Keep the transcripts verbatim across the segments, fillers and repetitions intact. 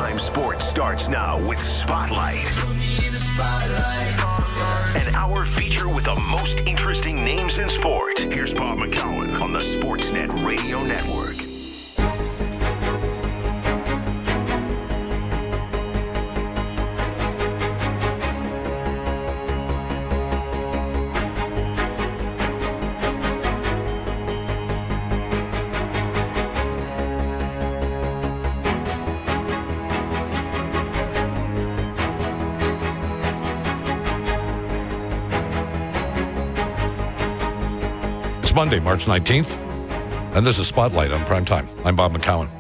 Primetime Sports starts now with Spotlight. An hour feature with the most interesting names in sport. Here's Bob McCown on the Sportsnet Radio Network. It's Monday, March nineteenth, and this is Spotlight on Primetime. I'm Bob McCown.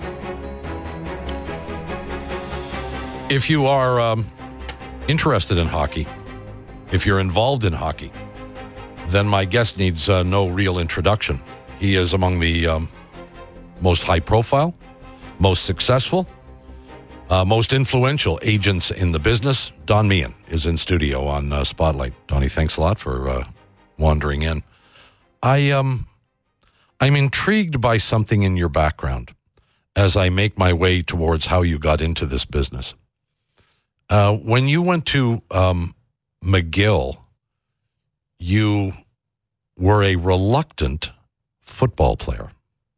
If you are um, interested in hockey, if you're involved in hockey, then my guest needs uh, no real introduction. He is among the um, most high-profile, most successful, uh, most influential agents in the business. Don Meehan is in studio on uh, Spotlight. Donnie, thanks a lot for uh, wandering in. I um, I'm intrigued by something in your background as I make my way towards how you got into this business. Uh, when you went to um, McGill, you were a reluctant football player,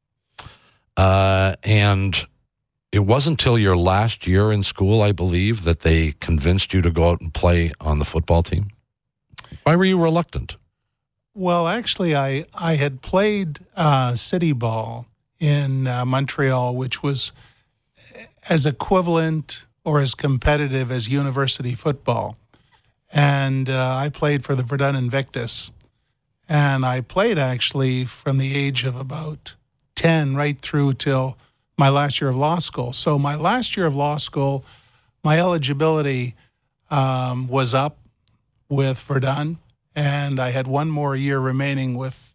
uh, and it wasn't until your last year in school, I believe, that they convinced you to go out and play on the football team. Why were you reluctant? Well, actually, I, I had played uh, city ball in uh, Montreal, which was as equivalent or as competitive as university football. And uh, I played for the Verdun Invictus. And I played actually from the age of about ten right through till my last year of law school. So my last year of law school, my eligibility um, was up with Verdun. And I had one more year remaining with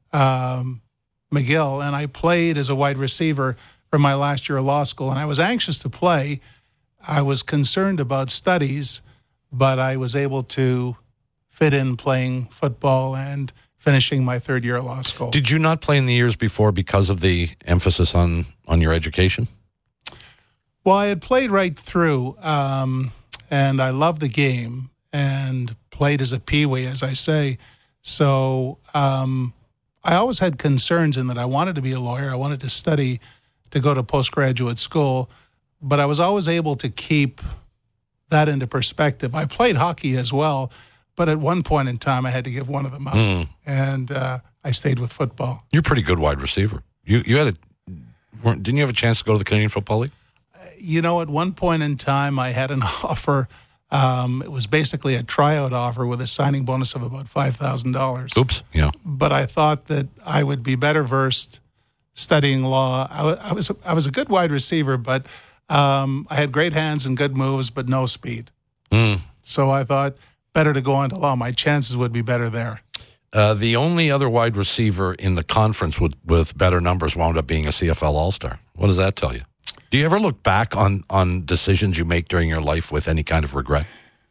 um, McGill, and I played as a wide receiver for my last year of law school. And I was anxious to play. I was concerned about studies, but I was able to fit in playing football and finishing my third year of law school. Did you not play in the years before because of the emphasis on, on your education? Well, I had played right through, um, and I loved the game, and played as a peewee, as I say. So um, I always had concerns in that I wanted to be a lawyer. I wanted to study to go to postgraduate school, but I was always able to keep that into perspective. I played hockey as well, but at one point in time, I had to give one of them up, mm. and uh, I stayed with football. You're a pretty good wide receiver. You you had a weren't, didn't you have a chance to go to the Canadian Football League? You know, at one point in time, I had an offer. Um, it was basically a tryout offer with a signing bonus of about five thousand dollars. Oops, yeah. But I thought that I would be better versed studying law. I, w- I was I was a good wide receiver, but um, I had great hands and good moves, but no speed. Mm. So I thought better to go into law. My chances would be better there. Uh, the only other wide receiver in the conference with, with better numbers wound up being a C F L All-Star. What does that tell you? Do you ever look back on, on decisions you make during your life with any kind of regret?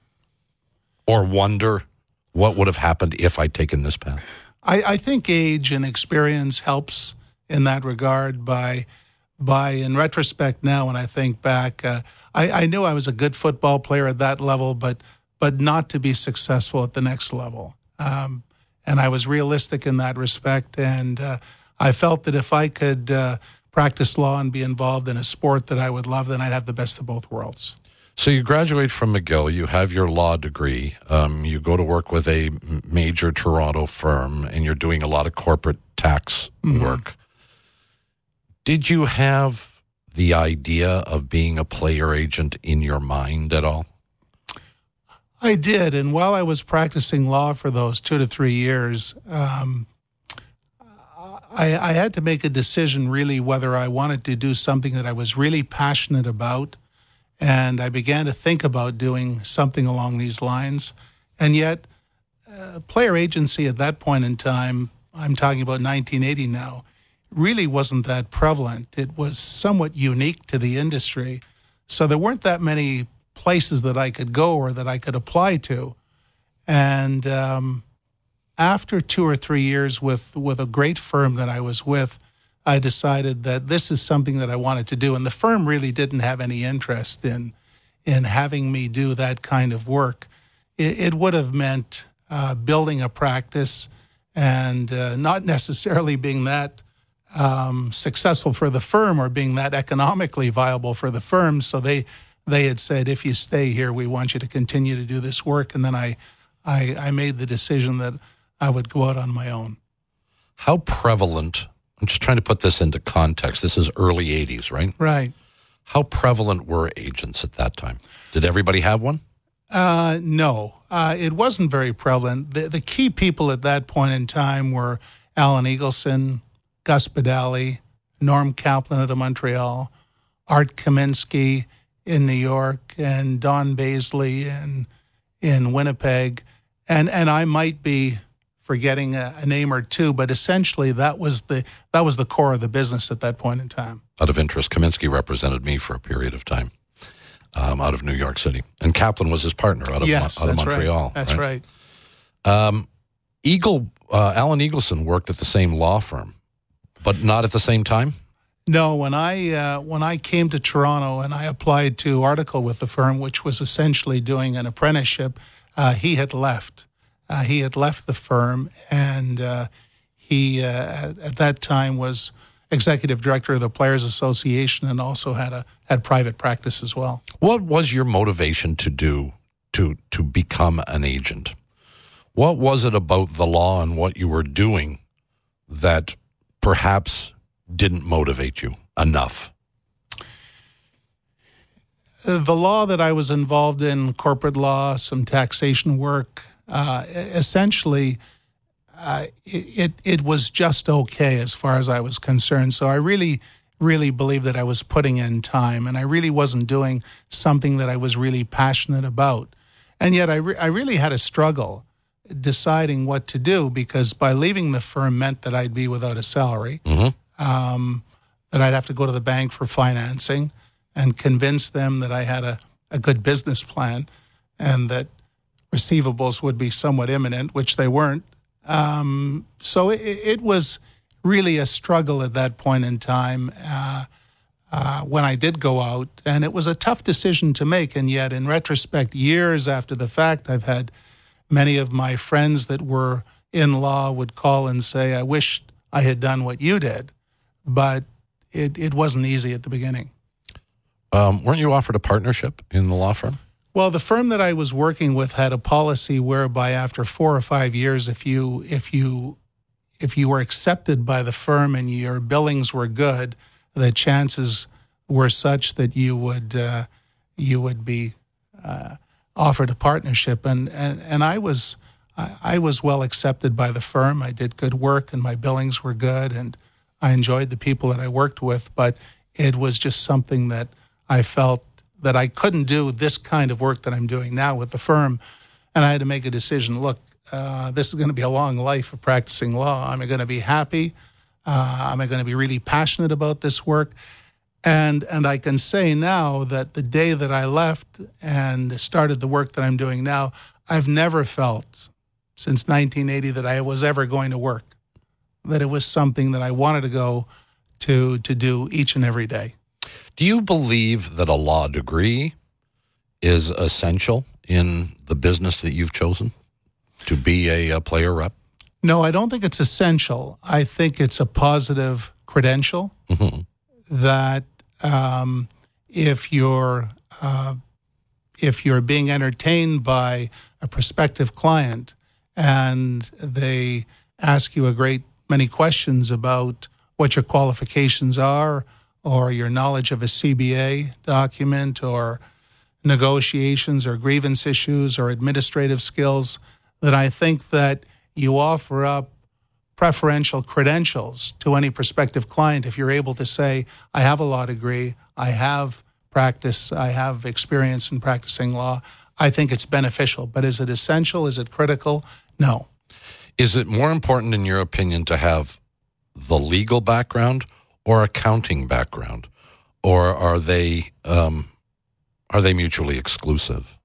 Or wonder what would have happened if I'd taken this path? I, I think age and experience helps in that regard. By, by in retrospect now, when I think back, uh, I, I knew I was a good football player at that level, but but not to be successful at the next level. Um, and I was realistic in that respect, and uh, I felt that if I could Uh, practice law and be involved in a sport that I would love, then I'd have the best of both worlds. So you graduate from McGill, you have your law degree, um, you go to work with a major Toronto firm, and you're doing a lot of corporate tax mm-hmm. work. Did you have the idea of being a player agent in your mind at all? I did, and while I was practicing law for those two to three years, um, I, I had to make a decision really whether I wanted to do something that I was really passionate about, and I began to think about doing something along these lines. And yet, uh, player agency at that point in time, I'm talking about nineteen eighty now, really wasn't that prevalent. It was somewhat unique to the industry, so there weren't that many places that I could go or that I could apply to. And um, after two or three years with, with a great firm that I was with, I decided that this is something that I wanted to do. And the firm really didn't have any interest in in having me do that kind of work. It, it would have meant uh, building a practice and uh, not necessarily being that um, successful for the firm or being that economically viable for the firm. So they they had said, if you stay here, we want you to continue to do this work. And then I, I, I made the decision that I would go out on my own. How prevalent, I'm just trying to put this into context, this is early eighties, right? Right. How prevalent were agents at that time? Did everybody have one? Uh, no, uh, it wasn't very prevalent. The, the key people at that point in time were Alan Eagleson, Gus Badali, Norm Kaplan out of Montreal, Art Kaminsky in New York, and Don Baisley in in Winnipeg, and and I might be forgetting a, a name or two, but essentially that was the that was the core of the business at that point in time. Out of interest, Kaminsky represented me for a period of time um, out of New York City, and Kaplan was his partner out of yes, out of that's Montreal. Right. That's right. right. Um, Eagle uh, Alan Eagleson worked at the same law firm, but not at the same time. No, when I uh, when I came to Toronto and I applied to article with the firm, which was essentially doing an apprenticeship, uh, he had left. Uh, he had left the firm, and uh, he uh, at that time was executive director of the Players Association and also had a had private practice as well. What was your motivation to do to to become an agent? What was it about the law and what you were doing that perhaps didn't motivate you enough? The law that I was involved in, corporate law, some taxation work, uh, essentially, uh, it it was just okay as far as I was concerned. So I really, really believed that I was putting in time, and I really wasn't doing something that I was really passionate about. And yet I, re- I really had a struggle deciding what to do, because by leaving the firm meant that I'd be without a salary. Mm-hmm. Um, that I'd have to go to the bank for financing and convince them that I had a, a good business plan and that receivables would be somewhat imminent, which they weren't. Um, so it, it was really a struggle at that point in time uh, uh, when I did go out, and it was a tough decision to make. And yet, in retrospect, years after the fact, I've had many of my friends that were in law would call and say, I wish I had done what you did. But it, it wasn't easy at the beginning. Um, weren't you offered a partnership in the law firm? Well, the firm that I was working with had a policy whereby after four or five years, if you if you if you were accepted by the firm and your billings were good, the chances were such that you would uh, you would be uh, offered a partnership. And and, and I was I, I was well accepted by the firm. I did good work, and my billings were good, and I enjoyed the people that I worked with, but it was just something that I felt that I couldn't do this kind of work that I'm doing now with the firm. And I had to make a decision. Look, uh, this is going to be a long life of practicing law. Am I going to be happy? Uh, am I going to be really passionate about this work? And and I can say now that the day that I left and started the work that I'm doing now, I've never felt since nineteen eighty that I was ever going to work, that it was something that I wanted to go to to do each and every day. Do you believe that a law degree is essential in the business that you've chosen to be a, a player rep? No, I don't think it's essential. I think it's a positive credential Mm-hmm. that um, if you're uh, if you're being entertained by a prospective client and they ask you a great many questions about what your qualifications are, or your knowledge of a C B A document, or negotiations, or grievance issues, or administrative skills, that I think that you offer up preferential credentials to any prospective client if you're able to say, I have a law degree, I have practice, I have experience in practicing law. I think it's beneficial. But is it essential? Is it critical? No. Is it more important, in your opinion, to have the legal background or accounting background, or are they um, are they mutually exclusive?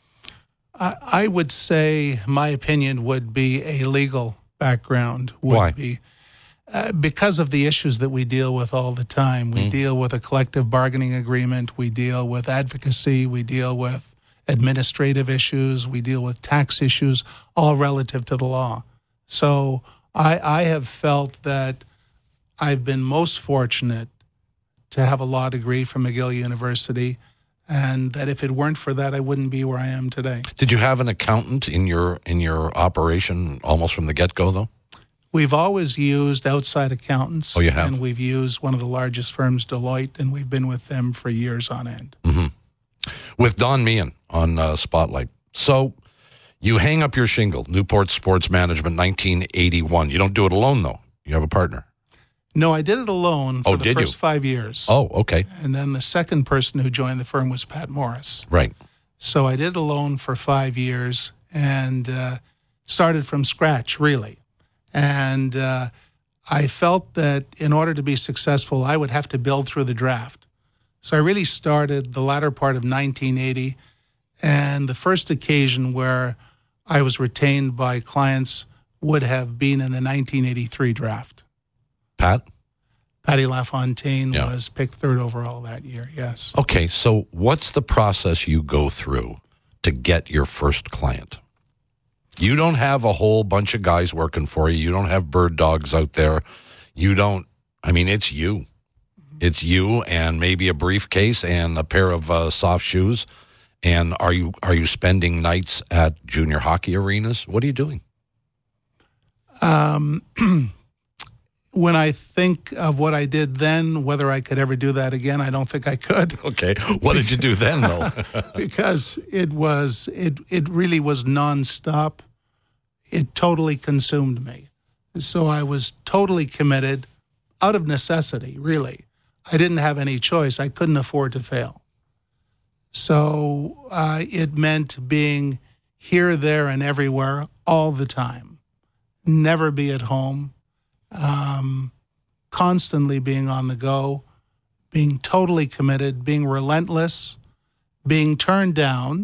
I, I would say my opinion would be a legal background would Why? be uh, because of the issues that we deal with all the time. We mm. deal with a collective bargaining agreement. We deal with advocacy. We deal with administrative issues. We deal with tax issues, all relative to the law. So I, I have felt that I've been most fortunate to have a law degree from McGill University, and that if it weren't for that, I wouldn't be where I am today. Did you have an accountant in your in your operation almost from the get-go, though? We've always used outside accountants. Oh, you have? And we've used one of the largest firms, Deloitte, and we've been with them for years on end. Mm-hmm. With Don Meehan on uh, Spotlight. So you hang up your shingle, Newport Sports Management, nineteen eighty-one. You don't do it alone, though. You have a partner. No, I did it alone for oh, the did first you? five years. Oh, okay. And then the second person who joined the firm was Pat Morris. Right. So I did it alone for five years and uh, started from scratch, really. And uh, I felt that in order to be successful, I would have to build through the draft. So I really started the latter part of nineteen eighty, and the first occasion where I was retained by clients would have been in the nineteen eighty-three draft. Pat? Patty LaFontaine yeah. was picked third overall that year, yes. Okay, so what's the process you go through to get your first client? You don't have a whole bunch of guys working for you. You don't have bird dogs out there. You don't, I mean, it's you. It's you and maybe a briefcase and a pair of uh, soft shoes. And are you are you spending nights at junior hockey arenas? What are you doing? Um... When I think of what I did then, whether I could ever do that again, I don't think I could. Okay. What did you do then, though? Because it was, it, it really was nonstop. It totally consumed me. So I was totally committed out of necessity, really. I didn't have any choice. I couldn't afford to fail. So uh, it meant being here, there, and everywhere all the time. Never be at home. Um, constantly being on the go, being totally committed, being relentless, being turned down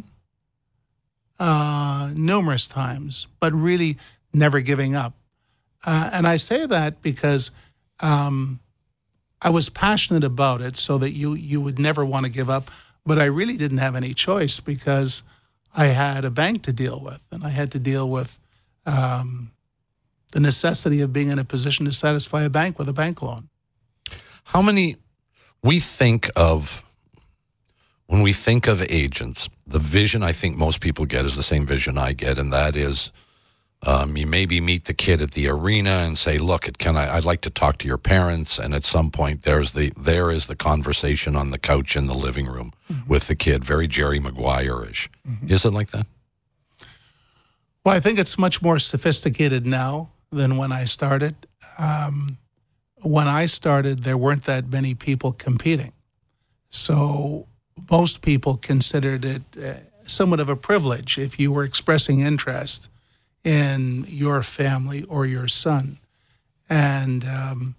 uh, numerous times, but really never giving up. Uh, and I say that because um, I was passionate about it so that you, you would never want to give up, but I really didn't have any choice because I had a bank to deal with, and I had to deal with um, the necessity of being in a position to satisfy a bank with a bank loan. How many, we think of, when we think of agents, the vision I think most people get is the same vision I get, and that is um, you maybe meet the kid at the arena and say, look, it can I, I'd like to talk to your parents, and at some point there's the there is the conversation on the couch in the living room mm-hmm. with the kid, very Jerry Maguire-ish. Mm-hmm. Is it like that? Well, I think it's much more sophisticated now than when I started. Um, when I started, there weren't that many people competing. So most people considered it uh, somewhat of a privilege if you were expressing interest in your family or your son. And um,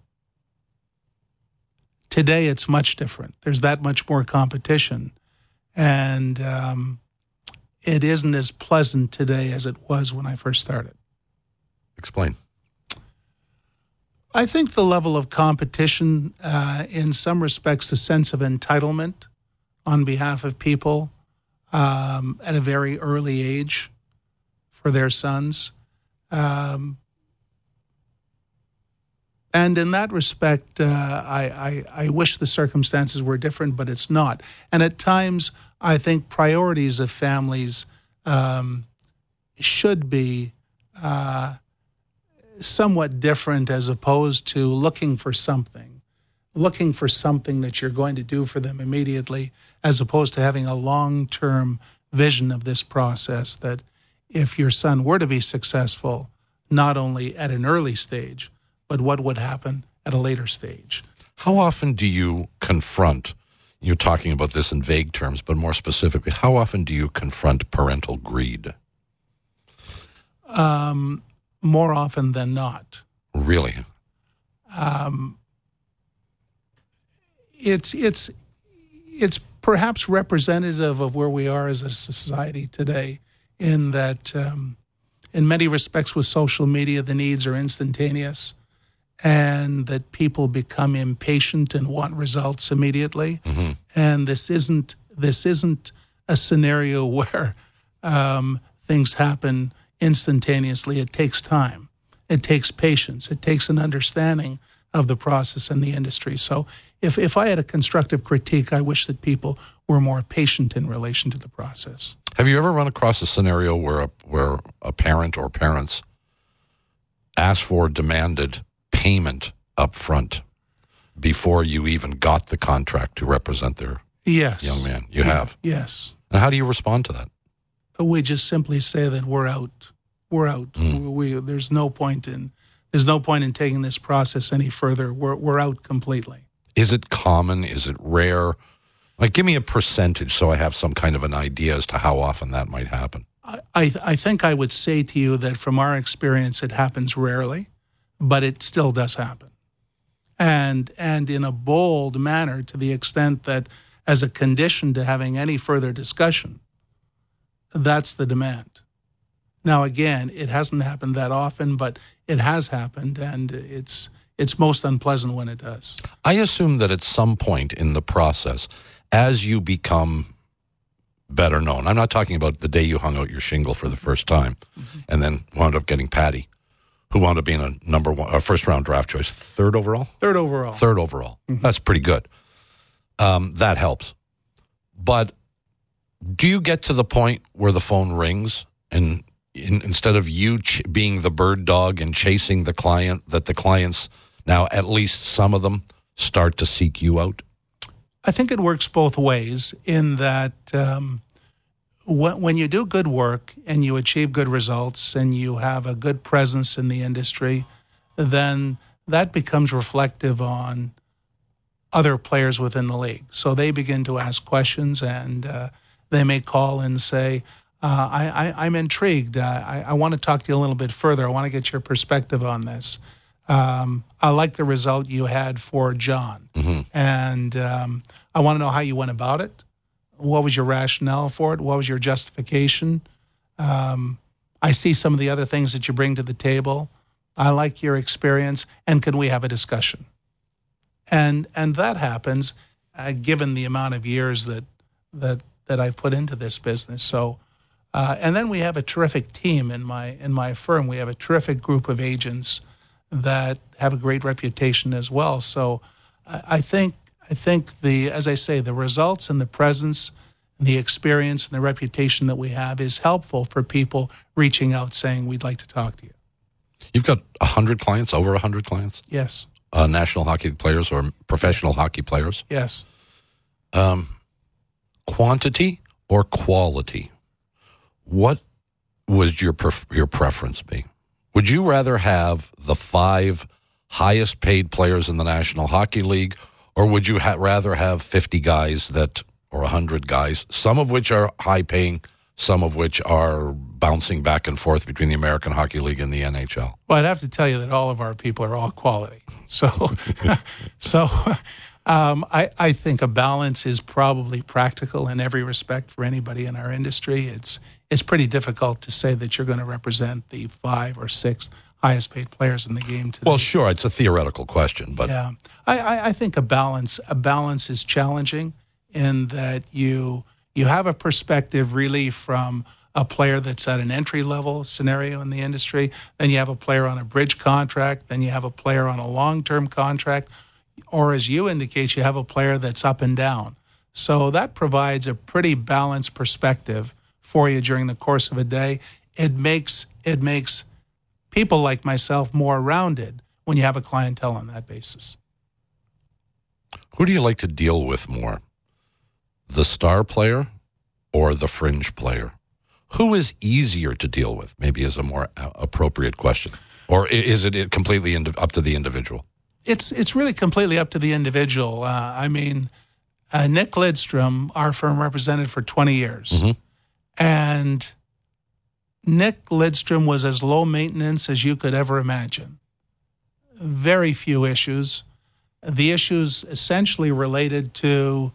today it's much different. There's that much more competition. And um, it isn't as pleasant today as it was when I first started. Explain. I think the level of competition, uh, in some respects, the sense of entitlement on behalf of people um, at a very early age for their sons. Um, and in that respect, uh, I, I, I wish the circumstances were different, but it's not. And at times, I think priorities of families um, should be uh, somewhat different as opposed to looking for something, looking for something that you're going to do for them immediately, as opposed to having a long-term vision of this process that if your son were to be successful, not only at an early stage, but what would happen at a later stage. How often do you confront, you're talking about this in vague terms, but more specifically, how often do you confront parental greed? Um, more often than not. Really? Um, it's it's it's perhaps representative of where we are as a society today, in that um, in many respects with social media, the needs are instantaneous. and that people become impatient and want results immediately. Mm-hmm. And this isn't this isn't a scenario where um, things happen instantaneously. It takes time. It takes patience. It takes an understanding of the process and the industry. So if, if I had a constructive critique, I wish that people were more patient in relation to the process. Have you ever run across a scenario where a, where a parent or parents asked for, demanded payment up front before you even got the contract to represent their yes. young man? You yeah. have? Yes. And how do you respond to that? We just simply say that we're out. We're out. Mm. We, we, there's no point in there's no point in taking this process any further. We're we're out completely. Is it common? Is it rare? Like, give me a percentage so I have some kind of an idea as to how often that might happen. I I, I think I would say to you that from our experience, it happens rarely, but it still does happen, and and in a bold manner, to the extent that as a condition to having any further discussion, that's the demand. Now, again, it hasn't happened that often, but it has happened, and it's it's most unpleasant when it does. I assume that at some point in the process, as you become better known, I'm not talking about the day you hung out your shingle for the first time mm-hmm. and then wound up getting Patty, who wound up being a number one, a first-round draft choice, third overall? Third overall. Third overall. Mm-hmm. That's pretty good. Um, that helps. But do you get to the point where the phone rings and in, instead of you ch- being the bird dog and chasing the client, that the clients now, at least some of them, start to seek you out? I think it works both ways in that um, wh- when you do good work and you achieve good results and you have a good presence in the industry, then that becomes reflective on other players within the league. So they begin to ask questions, and uh, they may call and say, uh, I, I, I'm intrigued. Uh, I, I want to talk to you a little bit further. I want to get your perspective on this. Um, I like the result you had for John. Mm-hmm. And um, I want to know how you went about it. What was your rationale for it? What was your justification? Um, I see some of the other things that you bring to the table. I like your experience. And can we have a discussion? And and that happens, uh, given the amount of years that that that I've put into this business. So, uh, and then we have a terrific team in my in my firm. We have a terrific group of agents that have a great reputation as well. So, I, I think I think the as I say, the results and the presence, and the experience and the reputation that we have is helpful for people reaching out saying we'd like to talk to you. You've got a hundred clients, over a hundred clients. Yes. Uh, national hockey players or professional hockey players? Yes. Um, quantity or quality? What would your pref- your preference be? Would you rather have the five highest paid players in the National Hockey League, or would you ha- rather have fifty guys that, or one hundred guys, some of which are high paying, some of which are bouncing back and forth between the American Hockey League and the N H L? Well, I'd have to tell you that all of our people are all quality. So, so um, I, I think a balance is probably practical in every respect for anybody in our industry. It's it's pretty difficult to say that you're going to represent the five or six highest paid players in the game today. Well, sure, it's a theoretical question, but yeah, I, I, I think a balance a balance is challenging in that you you have a perspective really from a player that's at an entry-level scenario in the industry, then you have a player on a bridge contract, then you have a player on a long-term contract, or as you indicate, you have a player that's up and down. So that provides a pretty balanced perspective for you during the course of a day. It makes it makes people like myself more rounded when you have a clientele on that basis. Who do you like to deal with more? The star player or the fringe player? Who is easier to deal with, maybe is a more appropriate question? Or is it completely up to the individual? It's it's really completely up to the individual. Uh, I mean, uh, Nick Lidstrom, our firm represented for twenty years. Mm-hmm. And Nick Lidstrom was as low maintenance as you could ever imagine. Very few issues. The issues essentially related to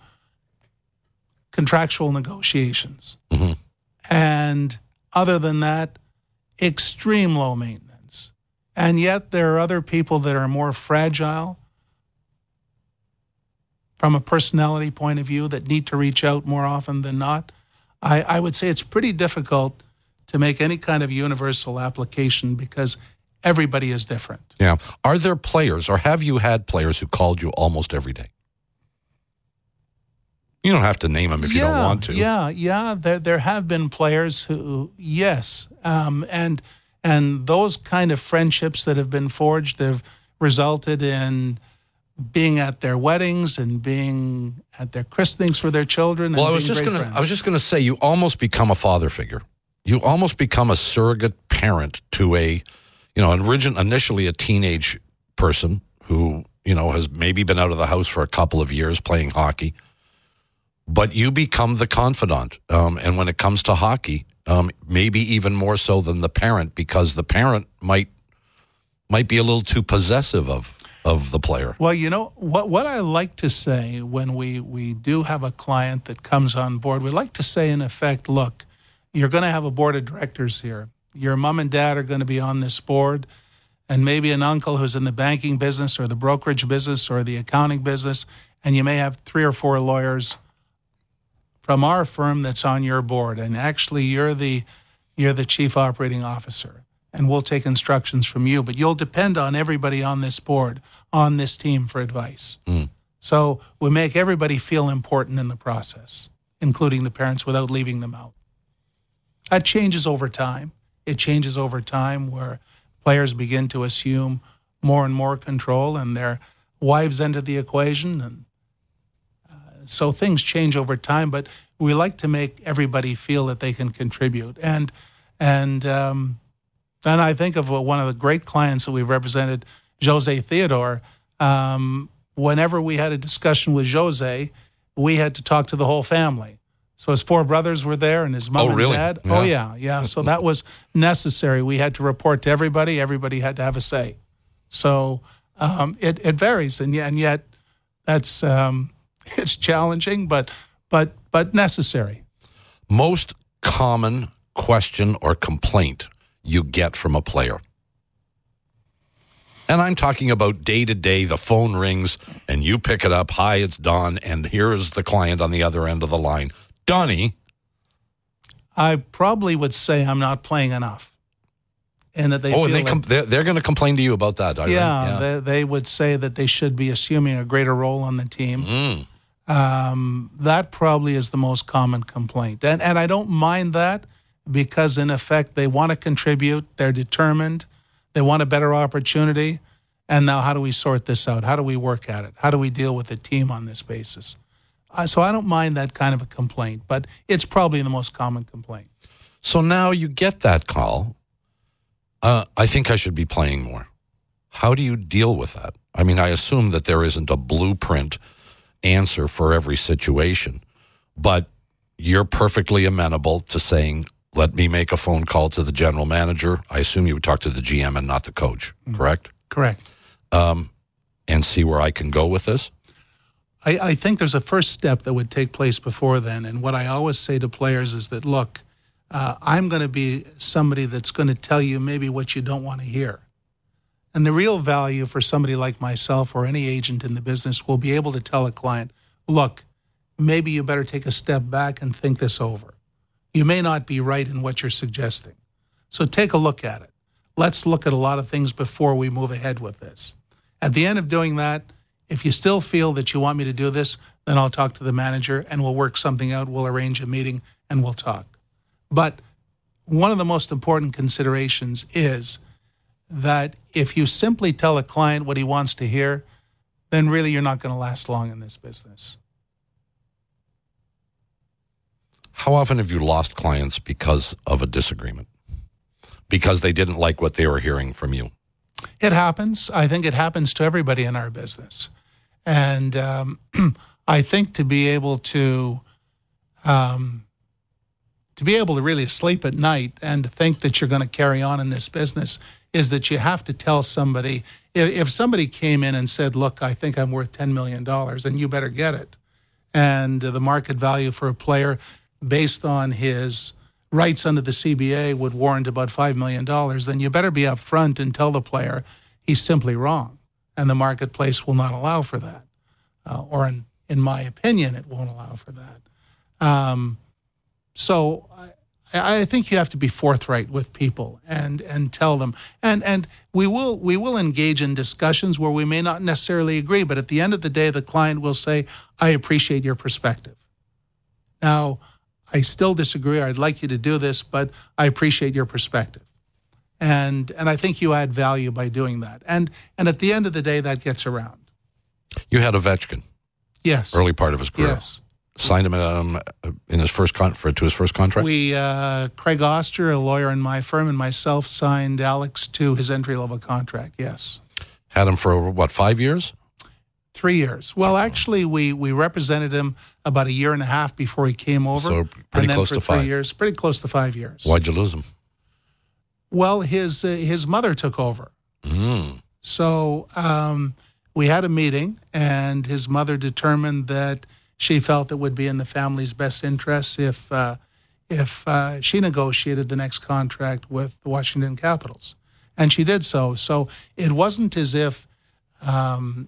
contractual negotiations. Mm-hmm. And other than that, extreme low maintenance. And yet there are other people that are more fragile from a personality point of view that need to reach out more often than not. I, I would say it's pretty difficult to make any kind of universal application because everybody is different. Yeah. Are there players, or have you had players who called you almost every day? You don't have to name them if yeah, you don't want to. Yeah, yeah. There, there have been players who, yes, um, and and those kind of friendships that have been forged have resulted in being at their weddings and being at their christenings for their children. And well, I was being just great gonna, friends. I was just going to say, you almost become a father figure. You almost become a surrogate parent to a, you know, an origin, initially a teenage person who, you know, has maybe been out of the house for a couple of years playing hockey. But you become the confidant. Um, and when it comes to hockey, um, maybe even more so than the parent, because the parent might might be a little too possessive of, of the player. Well, you know, what what I like to say when we, we do have a client that comes on board, we like to say, in effect, look, you're going to have a board of directors here. Your mom and dad are going to be on this board, and maybe an uncle who's in the banking business or the brokerage business or the accounting business, and you may have three or four lawyers from our firm that's on your board, and actually you're the you're the chief operating officer, and we'll take instructions from you, but you'll depend on everybody on this board, on this team for advice. Mm. So we make everybody feel important in the process, including the parents, without leaving them out. That changes over time. It changes over time where players begin to assume more and more control, and their wives enter the equation, and so things change over time, but we like to make everybody feel that they can contribute. And and um, then I think of one of the great clients that we've represented, Jose Theodore. Um, whenever we had a discussion with Jose, we had to talk to the whole family. So his four brothers were there and his mom Oh, and really? dad. Yeah. Oh, yeah, yeah. So that was necessary. We had to report to everybody. Everybody had to have a say. So um, it, it varies, and yet, and yet that's... Um, It's challenging, but but but necessary. Most common question or complaint you get from a player. And I'm talking about day to day, the phone rings and you pick it up. Hi, it's Don, and here is the client on the other end of the line. Donnie. I probably would say I'm not playing enough. And that they oh, feel and they like, com- they're, they're going to complain to you about that. Irene. yeah, yeah. They, they would say that they should be assuming a greater role on the team. Mm. Um, that probably is the most common complaint. And, and I don't mind that because, in effect, they want to contribute. They're determined. They want a better opportunity. And now how do we sort this out? How do we work at it? How do we deal with the team on this basis? Uh, so I don't mind that kind of a complaint, but it's probably the most common complaint. So now you get that call. Uh, I think I should be playing more. How do you deal with that? I mean, I assume that there isn't a blueprint answer for every situation, but you're perfectly amenable to saying, let me make a phone call to the general manager. I assume you would talk to the G M and not the coach, mm-hmm. correct? Correct. Um, and see where I can go with this? I, I think there's a first step that would take place before then. And what I always say to players is that, look, uh, I'm going to be somebody that's going to tell you maybe what you don't want to hear. And the real value for somebody like myself or any agent in the business will be able to tell a client, look, maybe you better take a step back and think this over. You may not be right in what you're suggesting. So take a look at it. Let's look at a lot of things before we move ahead with this. At the end of doing that, if you still feel that you want me to do this, then I'll talk to the manager and we'll work something out. We'll arrange a meeting and we'll talk. But one of the most important considerations is that if you simply tell a client what he wants to hear, then really you're not going to last long in this business. How often have you lost clients because of a disagreement? Because they didn't like what they were hearing from you? It happens. I think it happens to everybody in our business. And um, I think to be able to um, to be able to really sleep at night and to think that you're going to carry on in this business is that you have to tell somebody, if, if somebody came in and said, look, I think I'm worth ten million dollars, and you better get it. And uh, the market value for a player based on his rights under the C B A would warrant about five million dollars, then you better be upfront and tell the player he's simply wrong, and the marketplace will not allow for that. Uh, or in, in my opinion, it won't allow for that. Um, so I, I think you have to be forthright with people and, and tell them. And and we will we will engage in discussions where we may not necessarily agree, but at the end of the day, the client will say, I appreciate your perspective. Now, I still disagree, or I'd like you to do this, but I appreciate your perspective. And and I think you add value by doing that. And and at the end of the day, that gets around. You had Ovechkin. Yes. Early part of his career. Yes. Signed him um, in his first con- for, to his first contract? We, uh, Craig Oster, a lawyer in my firm, and myself signed Alex to his entry-level contract, yes. Had him for, what, five years? Three years. Well, actually, we, we represented him about a year and a half before he came over. So pretty and then close for to three five. years, pretty close to five years. Why'd you lose him? Well, his uh, his mother took over. Mm. So um, we had a meeting, and his mother determined that she felt it would be in the family's best interests if uh, if uh, she negotiated the next contract with the Washington Capitals. And she did so. So it wasn't as if, um,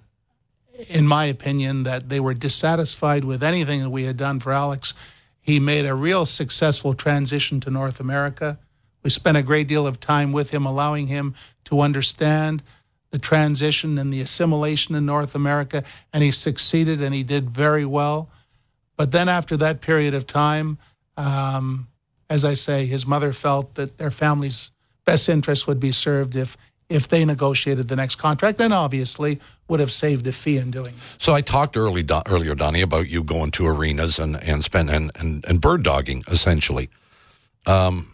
in my opinion, that they were dissatisfied with anything that we had done for Alex. He made a real successful transition to North America. We spent a great deal of time with him, allowing him to understand the transition and the assimilation in North America, and he succeeded, and he did very well. But then after that period of time, um, as I say, his mother felt that their family's best interest would be served if if they negotiated the next contract, and obviously would have saved a fee in doing it. So I talked early, Don, earlier, Donnie, about you going to arenas and and spend and, and, and bird dogging, essentially. Um,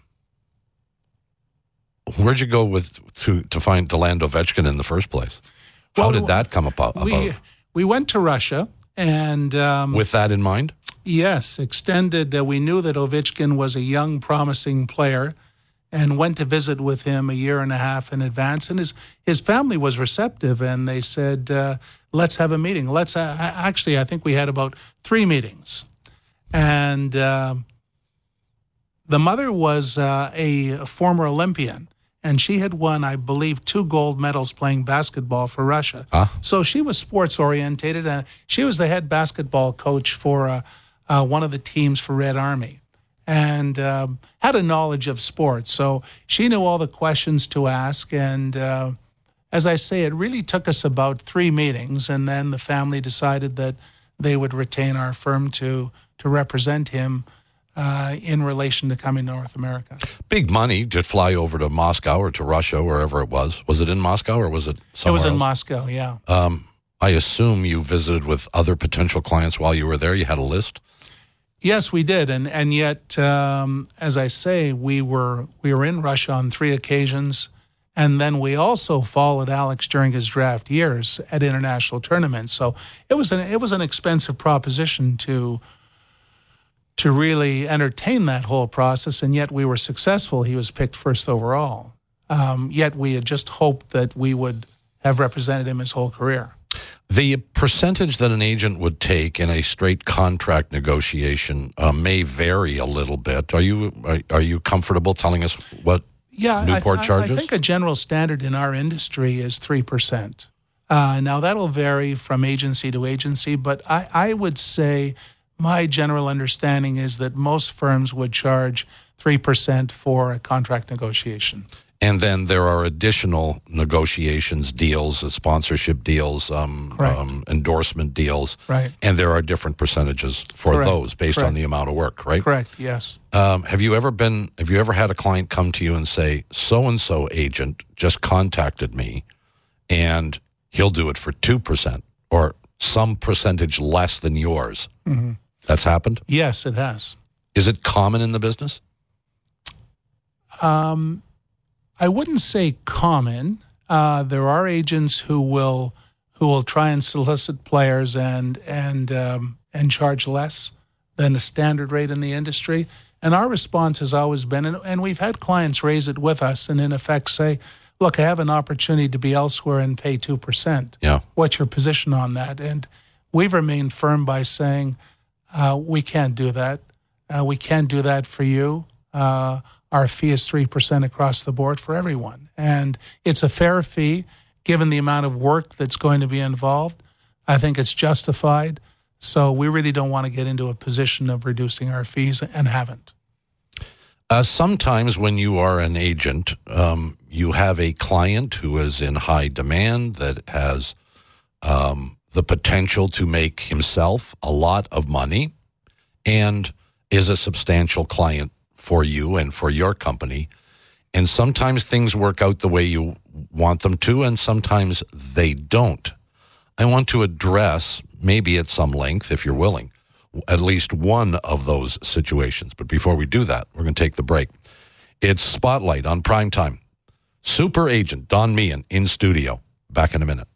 where'd you go with to to find to land Ovechkin in the first place? How Well, did that come about? We about? we went to Russia, and um, With that in mind? yes, extended. Uh, we knew that Ovechkin was a young, promising player, and went to visit with him a year and a half in advance. And his his family was receptive, and they said, uh, "Let's have a meeting." Let's uh, actually, I think we had about three meetings, and uh, the mother was uh, a former Olympian. And she had won, I believe, two gold medals playing basketball for Russia. Huh? So she was sports-orientated, and she was the head basketball coach for uh, uh, one of the teams for Red Army, and um, had a knowledge of sports. So she knew all the questions to ask, and uh, as I say, it really took us about three meetings, and then the family decided that they would retain our firm to to represent him Uh, in relation to coming to North America. Big money to fly over to Moscow or to Russia, wherever it was. Was it in Moscow or was it somewhere It was in else? Moscow, yeah. Um, I assume you visited with other potential clients while you were there. You had a list? Yes, we did, and and yet, um, as I say, we were we were in Russia on three occasions, and then we also followed Alex during his draft years at international tournaments. So it was an it was an expensive proposition to. to really entertain that whole process, and yet we were successful. He was picked first overall. Um, yet we had just hoped that we would have represented him his whole career. The percentage that an agent would take in a straight contract negotiation uh, may vary a little bit. Are you are, are you comfortable telling us what Yeah, Newport I, I, charges? I think a general standard in our industry is three percent. Uh, now, that'll vary from agency to agency, but I, I would say my general understanding is that most firms would charge three percent for a contract negotiation. And then there are additional negotiations, deals, uh, sponsorship deals, um, Correct. um, endorsement deals. Right. And there are different percentages for Correct. those based Correct. on the amount of work, right? Correct, yes. Um, have you ever been, have you ever had a client come to you and say, so-and-so agent just contacted me and he'll do it for two percent or some percentage less than yours? Mm-hmm. That's happened? Yes, it has. Is it common in the business? Um, I wouldn't say common. Uh, there are agents who will who will try and solicit players and and um, and charge less than the standard rate in the industry. And our response has always been, and, and we've had clients raise it with us, and in effect say, "Look, I have an opportunity to be elsewhere and pay two percent. Yeah. What's your position on that?" And we've remained firm by saying, Uh, we can't do that. Uh, we can't do that for you. uh, our fee is three percent across the board for everyone. And it's a fair fee, given the amount of work that's going to be involved. I think it's justified. So we really don't want to get into a position of reducing our fees, and haven't. Uh, sometimes when you are an agent, um, you have a client who is in high demand that has um, the potential to make himself a lot of money and is a substantial client for you and for your company. And sometimes things work out the way you want them to, and sometimes they don't. I want to address, maybe at some length, if you're willing, at least one of those situations. But before we do that, we're going to take the break. It's Spotlight on Primetime. Super agent Don Meehan in studio. Back in a minute.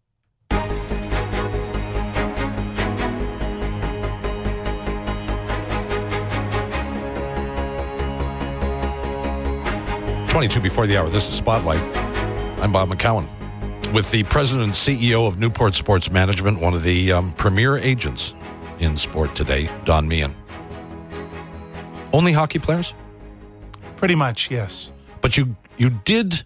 twenty-two before the hour. This is Spotlight. I'm Bob McCowan with the president and C E O of Newport Sports Management, one of the um, premier agents in sport today, Don Meehan. Only hockey players? Pretty much, yes. But you you did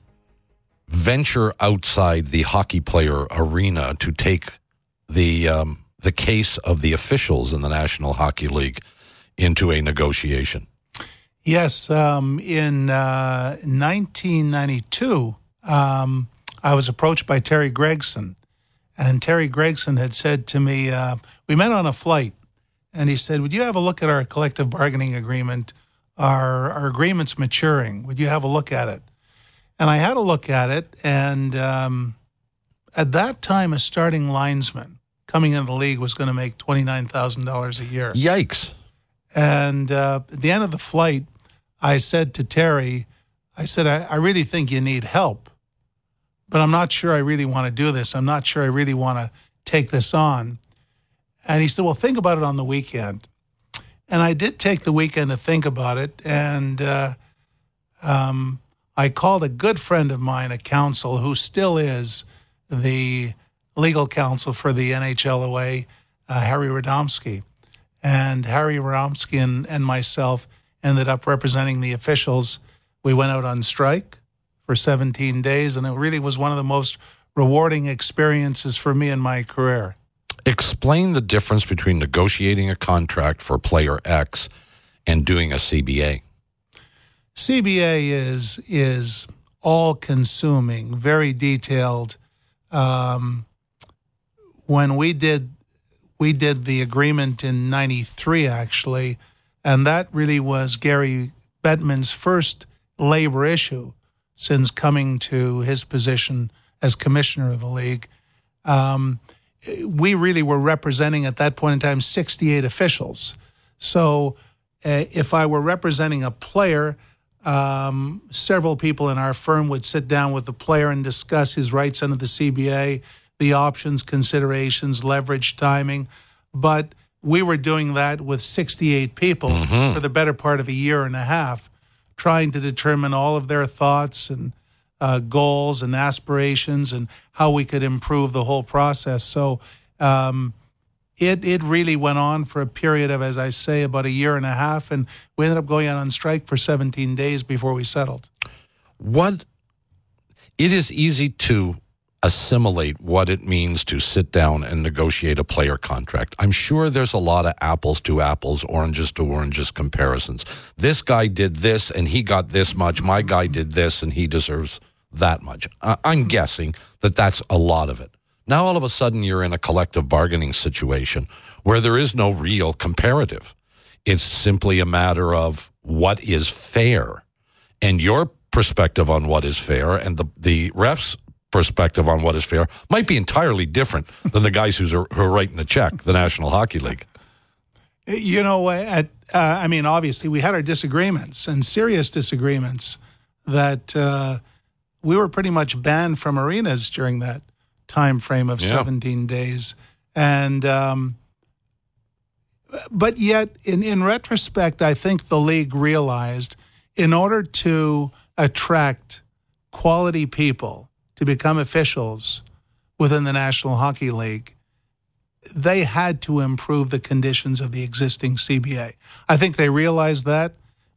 venture outside the hockey player arena to take the um, the case of the officials in the National Hockey League into a negotiation. Yes, um, in uh, nineteen ninety-two, um, I was approached by Terry Gregson, and Terry Gregson had said to me, uh, we met on a flight, and he said, would you have a look at our collective bargaining agreement? Our, our agreement's maturing. Would you have a look at it? And I had a look at it, and um, at that time, a starting linesman coming into the league was going to make twenty-nine thousand dollars a year. Yikes. And uh, at the end of the flight, I said to Terry, I said, I, I really think you need help, but I'm not sure I really want to do this. I'm not sure I really want to take this on. And he said, well, think about it on the weekend. And I did take the weekend to think about it. And uh, um, I called a good friend of mine, a counsel who still is the legal counsel for the N H L O A, uh, Harry Radomski. And Harry Radomski and, and myself ended up representing the officials. We went out on strike for seventeen days, and it really was one of the most rewarding experiences for me in my career. Explain the difference between negotiating a contract for player X and doing a C B A. C B A is is all-consuming, very detailed. Um, when we did we did the agreement in ninety-three, actually, and that really was Gary Bettman's first labor issue since coming to his position as commissioner of the league. Um, we really were representing at that point in time sixty-eight officials. So uh, if I were representing a player, um, several people in our firm would sit down with the player and discuss his rights under the C B A, the options, considerations, leverage, timing. But we were doing that with sixty-eight people mm-hmm. for the better part of a year and a half, trying to determine all of their thoughts and uh, goals and aspirations and how we could improve the whole process. So um, it it really went on for a period of, as I say, about a year and a half, and we ended up going out on strike for seventeen days before we settled. What it is easy to assimilate what it means to sit down and negotiate a player contract. I'm sure there's a lot of apples to apples, oranges to oranges comparisons. This guy did this and he got this much. My guy did this and he deserves that much. I'm guessing that that's a lot of it. Now all of a sudden you're in a collective bargaining situation where there is no real comparative. It's simply a matter of what is fair. And your perspective on what is fair and the, the refs' perspective on what is fair might be entirely different than the guys who's, who are writing the check, the National Hockey League. You know, at, uh, I mean, obviously we had our disagreements and serious disagreements that uh, we were pretty much banned from arenas during that time frame of yeah. seventeen days. And, um, but yet in, in retrospect, I think the league realized in order to attract quality people to become officials within the National Hockey League, they had to improve the conditions of the existing C B A. I think they realized that.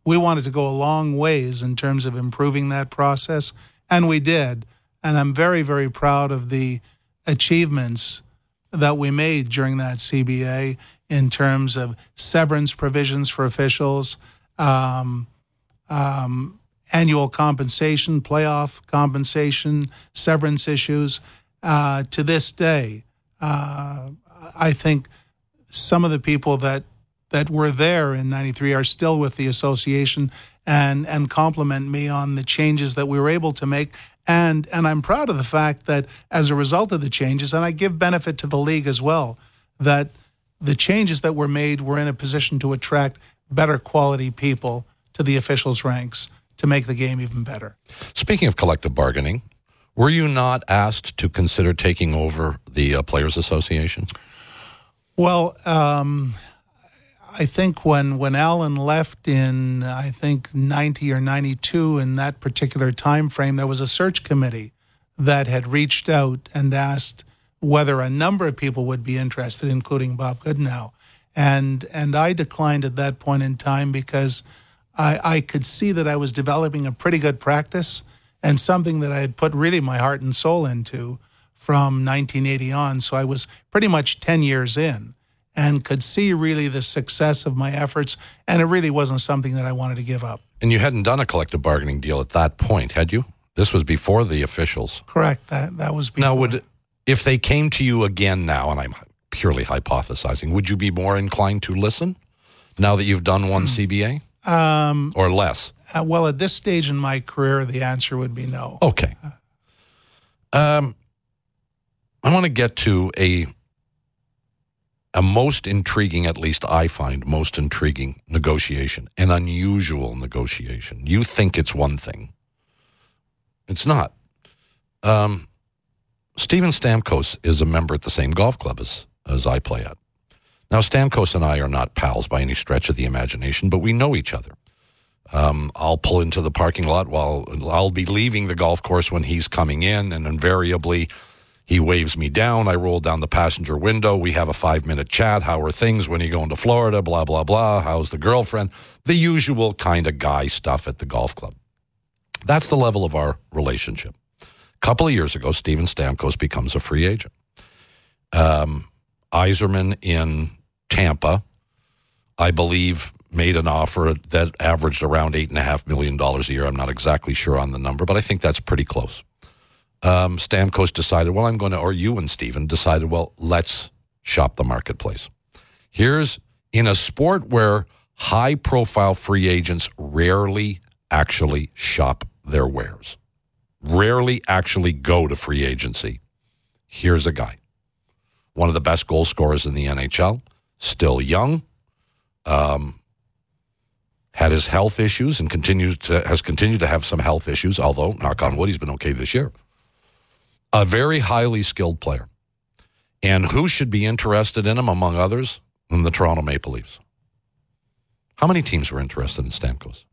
we wanted to go a long ways in terms of improving that process, and we did. And I'm very, very proud of the achievements that we made during that C B A in terms of severance provisions for officials, um, um, annual compensation, playoff compensation, severance issues. Uh, to this day, uh, I think some of the people that that were there in ninety-three are still with the association and and compliment me on the changes that we were able to make. And and I'm proud of the fact that as a result of the changes, and I give benefit to the league as well, that the changes that were made were in a position to attract better quality people to the officials' ranks to make the game even better. Speaking of collective bargaining, were you not asked to consider taking over the uh, Players Association? Well, um, I think when, when Alan left in, I think, ninety or ninety-two, in that particular time frame, there was a search committee that had reached out and asked whether a number of people would be interested, including Bob Goodenow. And and I declined at that point in time because I, I could see that I was developing a pretty good practice and something that I had put really my heart and soul into from nineteen eighty on. So I was pretty much ten years in and could see really the success of my efforts, and it really wasn't something that I wanted to give up. And you hadn't done a collective bargaining deal at that point, had you? This was before the officials. Correct. That that was before. Now, would if they came to you again now, and I'm purely hypothesizing, would you be more inclined to listen now that you've done one C B A? Um, or less? Uh, well, at this stage in my career, the answer would be no. Okay. Um, I want to get to a a most intriguing, at least I find, most intriguing negotiation, an unusual negotiation. You think it's one thing. It's not. Um, Steven Stamkos is a member at the same golf club as, as I play at. Now, Stamkos and I are not pals by any stretch of the imagination, but we know each other. Um, I'll pull into the parking lot while I'll be leaving the golf course when he's coming in, and invariably he waves me down. I roll down the passenger window. We have a five-minute chat. How are things? When are you going to Florida? Blah, blah, blah. How's the girlfriend? The usual kind of guy stuff at the golf club. That's the level of our relationship. A couple of years ago, Steven Stamkos becomes a free agent. Um, Yzerman in Tampa, I believe, made an offer that averaged around eight point five million dollars a year. I'm not exactly sure on the number, but I think that's pretty close. Um, Stamkos decided, well, I'm going to, or you and Steven decided, well, let's shop the marketplace. Here's, in a sport where high-profile free agents rarely actually shop their wares, rarely actually go to free agency, here's a guy. One of the best goal scorers in the N H L, still young, um, had his health issues and continues to, has continued to have some health issues, although, knock on wood, he's been okay this year. A very highly skilled player. And who should be interested in him, among others, than the Toronto Maple Leafs? How many teams were interested in Stamkos?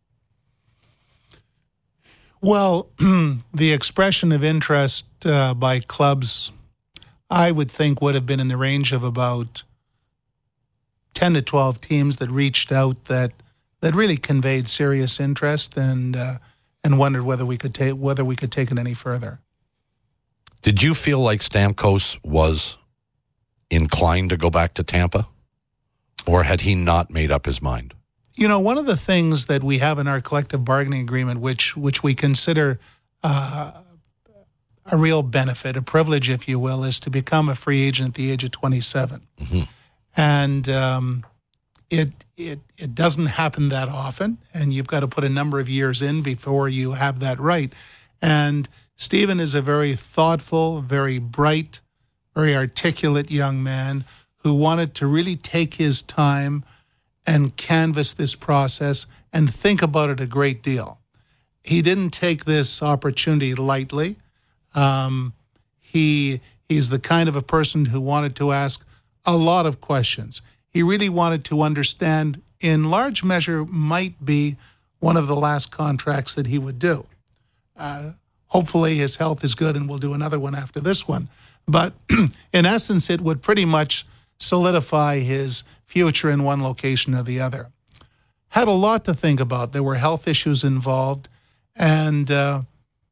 Well, the expression of interest uh, by clubs, I would think, would have been in the range of about ten to twelve teams that reached out that that really conveyed serious interest and uh, and wondered whether we could take whether we could take it any further. Did you feel like Stamkos was inclined to go back to Tampa, or had he not made up his mind? You know, one of the things that we have in our collective bargaining agreement, which which we consider uh, a real benefit, a privilege, if you will, is to become a free agent at the age of twenty-seven. Mm-hmm. And um, it it it doesn't happen that often, and you've got to put a number of years in before you have that right. And Steven is a very thoughtful, very bright, very articulate young man who wanted to really take his time and canvass this process and think about it a great deal. He didn't take this opportunity lightly. Um, he he's the kind of a person who wanted to ask a lot of questions. He really wanted to understand, in large measure, might be one of the last contracts that he would do. Uh, hopefully his health is good and we'll do another one after this one. But in essence, it would pretty much solidify his future in one location or the other. had a lot to think about. There were health issues involved, and uh,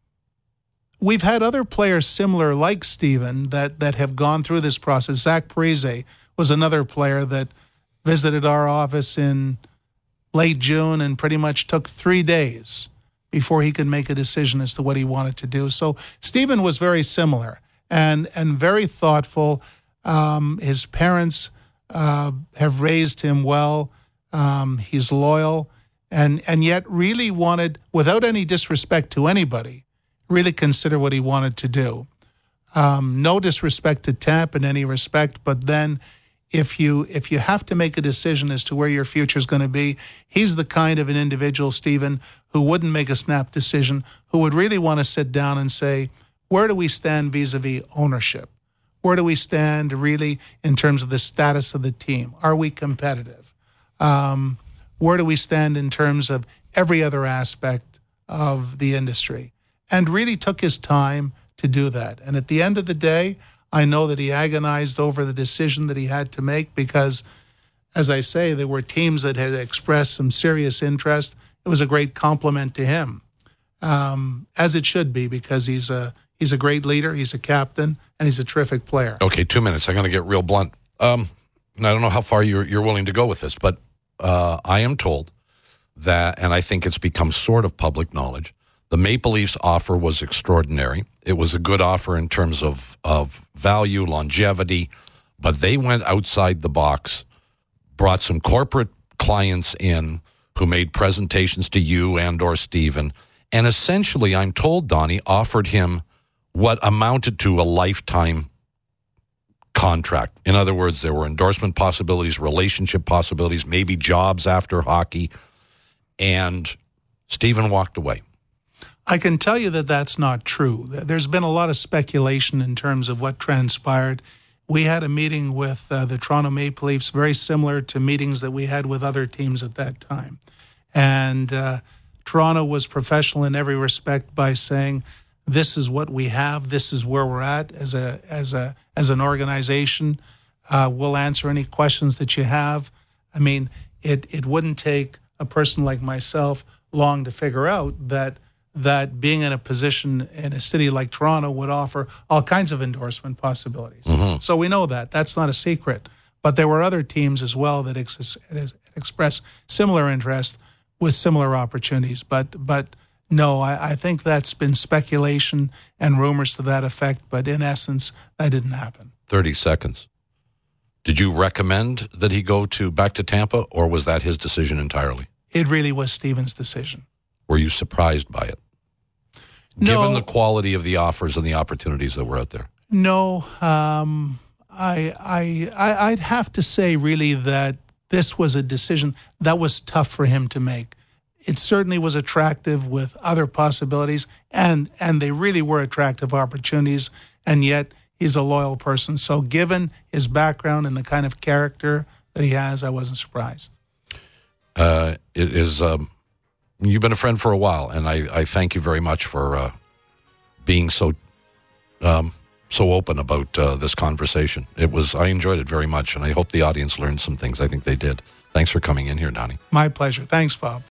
we've had other players similar, like Stephen, that, that have gone through this process. Zach Parise was another player that visited our office in late June and pretty much took three days before he could make a decision as to what he wanted to do. So Stephen was very similar and, and very thoughtful. Um, his parents uh, have raised him well. Um, he's loyal and, and yet really wanted, without any disrespect to anybody, really consider what he wanted to do. Um, no disrespect to Tamp in any respect, but then if you if you have to make a decision as to where your future is going to be, he's the kind of an individual, Stephen, who wouldn't make a snap decision, who would really want to sit down and say, where do we stand vis-a-vis ownership? Where do we stand really in terms of the status of the team? Are we competitive? Um, where do we stand in terms of every other aspect of the industry? And really took his time to do that. And at the end of the day, I know that he agonized over the decision that he had to make because, as I say, there were teams that had expressed some serious interest. It was a great compliment to him, um, as it should be, because he's a he's a great leader, he's a captain, and he's a terrific player. Okay, two minutes. I'm going to get real blunt. Um, and I don't know how far you're, you're willing to go with this, but uh, I am told that, and I think it's become sort of public knowledge, the Maple Leafs offer was extraordinary. It was a good offer in terms of, of value, longevity, but they went outside the box, brought some corporate clients in who made presentations to you and or Stephen, and essentially, I'm told, Donnie, offered him what amounted to a lifetime contract. In other words, there were endorsement possibilities, relationship possibilities, maybe jobs after hockey, and Stephen walked away. I can tell you that that's not true. There's been a lot of speculation in terms of what transpired. We had a meeting with uh, the Toronto Maple Leafs, very similar to meetings that we had with other teams at that time. And uh, Toronto was professional in every respect by saying, this is what we have, this is where we're at as a as a as an organization. Uh, we'll answer any questions that you have. I mean, it, it wouldn't take a person like myself long to figure out that that being in a position in a city like Toronto would offer all kinds of endorsement possibilities. Mm-hmm. So we know that. That's not a secret. But there were other teams as well that ex- expressed similar interest with similar opportunities. But but no, I, I think that's been speculation and rumors to that effect. But in essence, that didn't happen. thirty seconds. Did you recommend that he go to back to Tampa, or was that his decision entirely? It really was Stephen's decision. Were you surprised by it? No, given the quality of the offers and the opportunities that were out there? No, um, I, I, I, I'd have to say really that this was a decision that was tough for him to make. It certainly was attractive with other possibilities, and and they really were attractive opportunities, and yet he's a loyal person. So given his background and the kind of character that he has, I wasn't surprised. Uh, it is... Um You've been a friend for a while, and I, I thank you very much for uh, being so um, so open about uh, this conversation. It was I enjoyed it very much, and I hope the audience learned some things. I think they did. Thanks for coming in here, Donnie. My pleasure. Thanks, Bob.